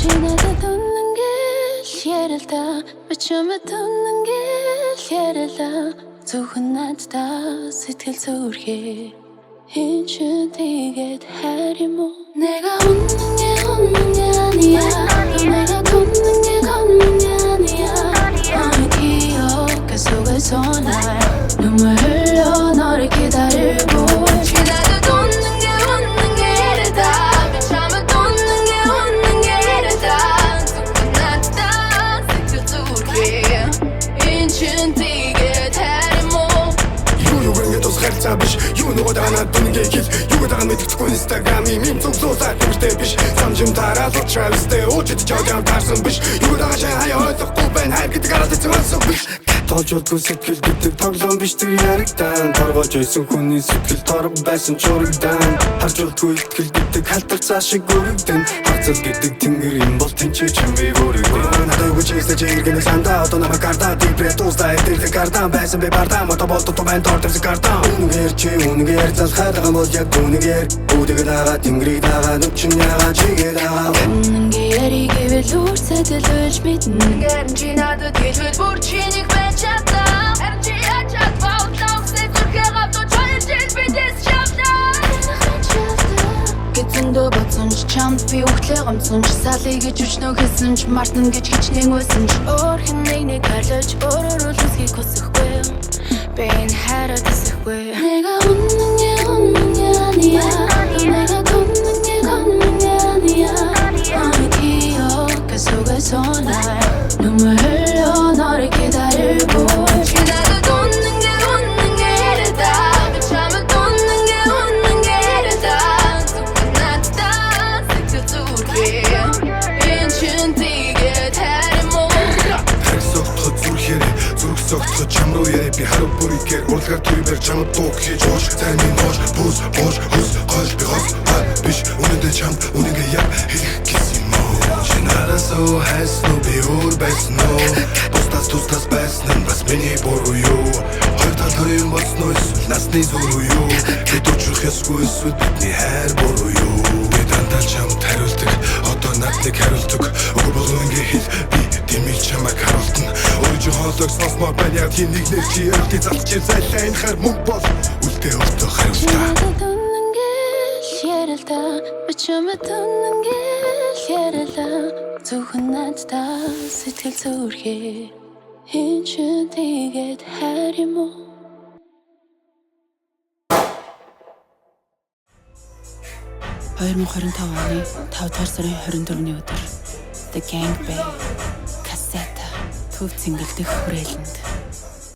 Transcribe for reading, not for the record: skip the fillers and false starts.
надад үнэн гэл ярилда би чамд үнэн гэл ярила зөвхөн надад сэтгэл зүрхээ энэ ч тэгээд хайр юм уу 내가 웃는 게 아니야 내가 웃는 게 아니야 너의 기억 속에서 날 눈물 흘려 너를 기다리고 나도 웃는 게 이래다 왜 참아 웃는 게 이래다 조금 낫다 색조줄게 인춘 뛰게 다리모 유로랭에 또 살짝 биш 유노가 나 두는 게 길 유가 다 мэдчихгүй 인стаграм이 мим зүгсүүсаад юмштэй биш самжим тараал уучраалстэй уучид чодям тарсан биш юга даашаа хаяа ойлгохгүй байна хайр гэдэг араад цэвэрсэн биш тоожулгүй сэтгэл гэдэг тоглоом биш тэр яригдан торгож байсан хүний сэтгэл торг байсан чурагдан харж удгүй итгэл гэдэг халтарцаа шиг өргөдөн хацал гэдэг тэнгэр юм бол тэнцээ чимээ өргөдөн надад үгүй чийстэй чиргэн сандаа одоо намайг гардаа дипрет уустай тэр гардаа байсан бэ бардаа мото болто то мен тортер гардаа үнэгээр залхаад бол яг үнэгээр үүдэг дагаа тэнгэрийг дагаа нүчин ягаа чигээ дагаа 웃는 게 яригээ үлүүрсэдэл үлж мэднэ гэрэн чи надад хэлбэл бүр чинийг бачаата харин чи ячаад баулаусээ зүрхээ гавто чойж бидэс шавна Гэцэндөө бодсон ч чамд би өгтлээ гомцсон ч салыг гэж өчнөө хэлсэн ч мартна гэж хичнээн байсан ч өөр хэн нэг харлаж өөрөөр үлсхийг хүсэхгүй би энэ хайраа тэсэхгүй 내가 웃는 게 아니야 내가 웃는 게 아니야 너의 기억 속에서 날 눈물 흘려 너를 기다리고 나도 웃는 게 이래다 왜 참아 웃는 게 이래다 조금 낫다 색조줄게 인춘 뛰게 다리모 Согтхо зүрхээрээ зүрх согтхо чам руу ярэ би харав бүрийгээр урлагаар түйбэр чамд дуу хийж ууш таны нош бүс ууш хүс гол би хос биш үнэндээ чам үнэнгээ яг хэлэх гэсэн юм чи нараасаа хайсан би өөр байсан уу тустас байсан нь бас миний буруу юу хоёр тал хоёрын болсноо эсвэл насны зуруу юу бид учрах ёсгүй эсвэл бидний хайр буруу юу би дандаа чамд хариулдаг одоо надад хариулдаг өгөө болов ингээ хэл би дэмий чамайг харуултна өөрийн хоолойг сонсмоор байна яг тийм нэг нэр чи ярилтыг залж зайлаа энэ хайр мөнгө бол үлдээ өөртөө хариултаа надад үнэн гэл ярилда би чамд үнэн гэл ярила зөвхөн надад сэтгэл зүрхээ энэ ч тэгээд хайр юм уу 2025 оны 5 дугаар сарын 24-ний өдөр The Gang Bang кассета төв цэнгэлдэх хүрээлэнд